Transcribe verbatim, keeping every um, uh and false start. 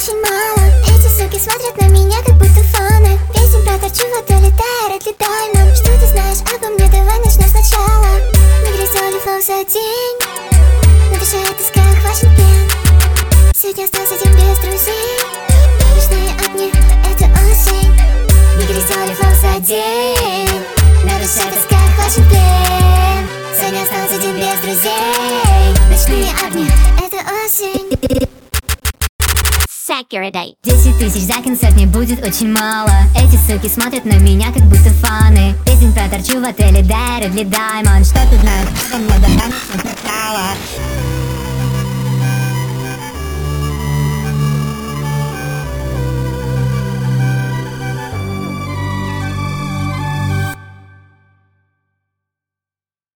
очень мало. Эти суки смотрят на меня, как будто фаны. Весь день проторчу в отеле Дайрет ли Даймонд. Что ты знаешь обо мне, давай начнем сначала. Не грязёли флоу за день, на душе тоска, хвачен плен. Сегодня остался день без друзей. Ночные огни, это осень. Не грязёли флоу за день, на душе тоска, хвачен плен. Сегодня остался день без друзей. Ночные огни, это осень. Sakuradate. Десять тысяч за концерт не будет очень мало. Эти суки смотрят на меня, как будто фаны. Весь день проторчу в отеле Дайрет ли Даймонд. Что ты знаешь обо мне, давай начнем сначала.